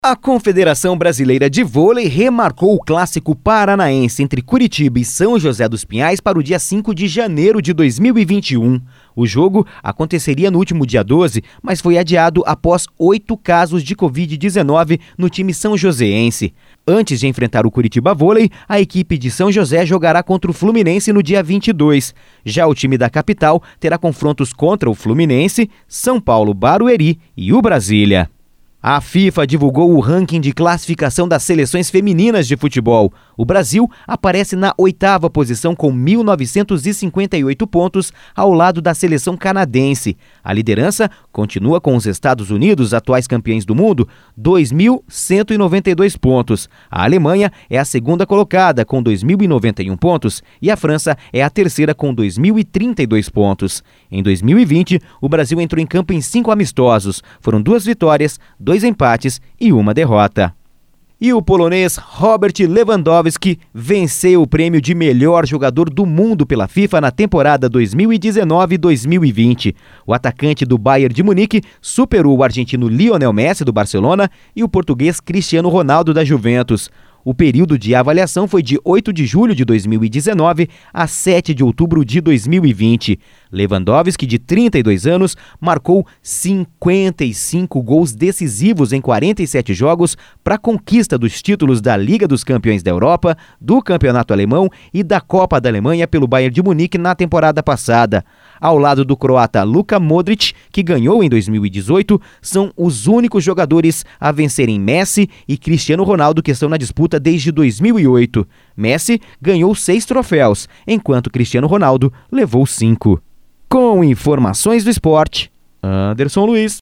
A Confederação Brasileira de Vôlei remarcou o clássico paranaense entre Curitiba e São José dos Pinhais para o dia 5 de janeiro de 2021. O jogo aconteceria no último dia 12, mas foi adiado após 8 casos de Covid-19 no time são joséense. Antes de enfrentar o Curitiba Vôlei, a equipe de São José jogará contra o Fluminense no dia 22. Já o time da capital terá confrontos contra o Fluminense, São Paulo Barueri e o Brasília. A FIFA divulgou o ranking de classificação das seleções femininas de futebol. O Brasil aparece na 8ª posição com 1.958 pontos, ao lado da seleção canadense. A liderança continua com os Estados Unidos, atuais campeões do mundo, 2.192 pontos. A Alemanha é a segunda colocada, com 2.091 pontos, e a França é a terceira, com 2.032 pontos. Em 2020, o Brasil entrou em campo em 5 amistosos. Foram 2 vitórias, 2 empates e 1 derrota. E o polonês Robert Lewandowski venceu o prêmio de melhor jogador do mundo pela FIFA na temporada 2019-2020. O atacante do Bayern de Munique superou o argentino Lionel Messi do Barcelona e o português Cristiano Ronaldo da Juventus. O período de avaliação foi de 8 de julho de 2019 a 7 de outubro de 2020. Lewandowski, de 32 anos, marcou 55 gols decisivos em 47 jogos para a conquista dos títulos da Liga dos Campeões da Europa, do Campeonato Alemão e da Copa da Alemanha pelo Bayern de Munique na temporada passada. Ao lado do croata Luka Modric, que ganhou em 2018, são os únicos jogadores a vencerem Messi e Cristiano Ronaldo, que estão na disputa desde 2008. Messi ganhou 6 troféus, enquanto Cristiano Ronaldo levou 5. Com informações do esporte, Anderson Luiz.